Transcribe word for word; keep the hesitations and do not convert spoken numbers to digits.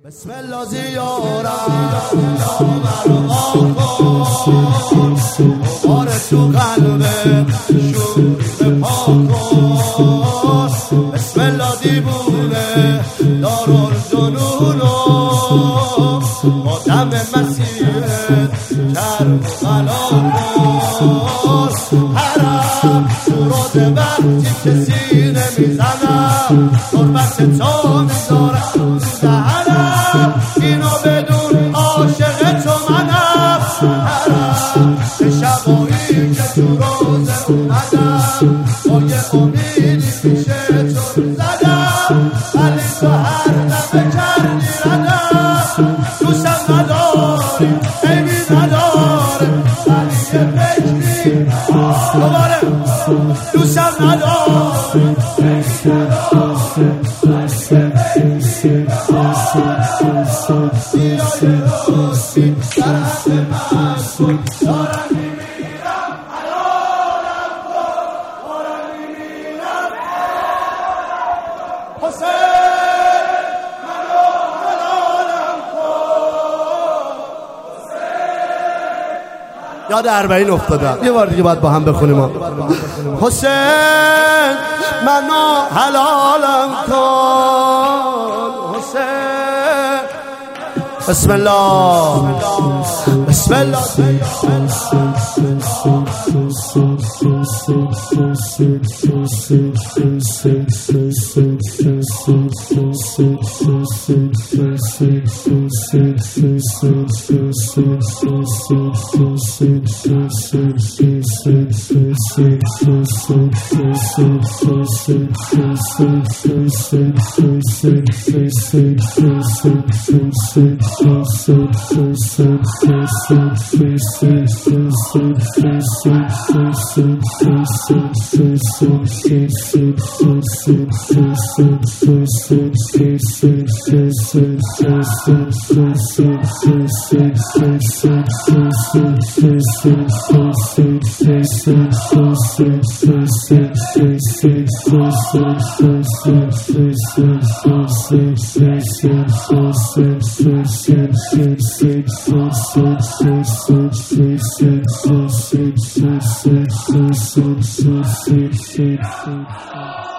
بسم الله زیارم داور آقا بار تو قلبه شور پاک کن. بسم الله دیوونه دارالجنونو با دم مسیحت کرب و غلا کن. حرم شروع وقتی که سینه میزنم تربت تو میذارم دهنم اینو بدون عاشق تو منم. حرم به شبایی که تو روزه اومدم با یه امیدی پیشه تو زدم ولی تو هر دفعه کردی ردم. دوستم نداری عیبی نداره ولی یه فکری دوباره دوستم نداری عیبی نداره دیرای روزی در حد من کن دارم میمیرم حلالم کن دارم میمیرم حسین منو حلالم کن. یاد اربعین افتادم یه بار دیگه باید با هم بخونیم. حسین منو حلالم کن. حسین بسم الله بسم الله Thank you.